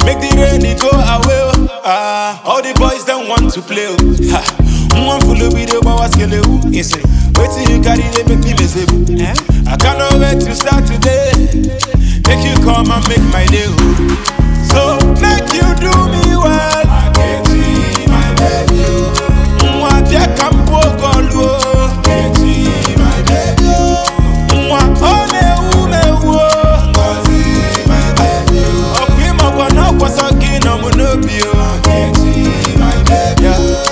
make the rain go away. All the boys don't want to play. One full of video, but what's killing you? Wait till you carry they make me miserable. I cannot wait to start today. Make you come and make my day. So make you do me well. I can't see my baby. Moi bien campo golo. Can't see my baby. Moi one ume wo. Can't see my baby. Okwimo kono kwasangi no munobio. Can't see my baby.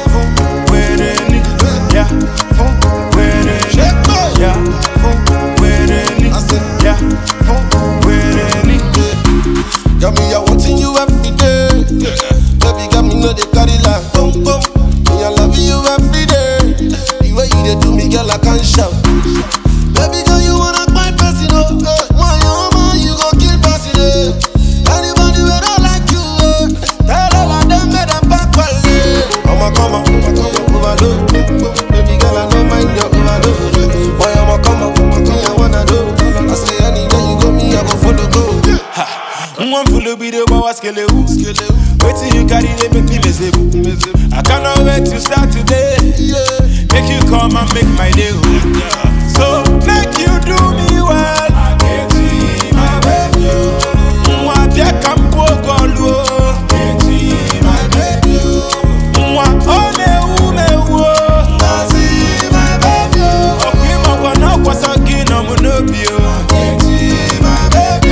Got me, I wanting you every day. Baby, got me, know they carry like boom, boom. Me, I love you every day. The way you they do me, girl, I can't shout. Baby, girl, you wanna my person, oh. Why, you gon' kill person, Anybody who don't like you, tell all of them, make them back quality. Come on, overload. Baby, girl, I don't mind your overload. Why, come on, me, I wanna do. I say, anywhere you go, me, I go follow, go. One full of video, but what's killing you? Wait till you carry they make me miserable. I cannot wait to start today. Make you come and make my day. So make you do me well. I can't see my baby. Moi bien campo golo. Can't see my baby. Moi one ume wo. Can't see my baby. Okwimo kono kwasangi no munobio. Can't see my baby.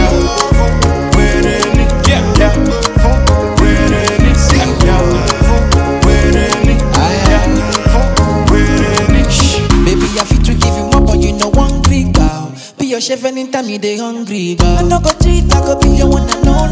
Baby, I fit to give you more, but you know one Greek girl. Be your chef anytime you dey hungry, girl. I no go cheat, I go be your one and only.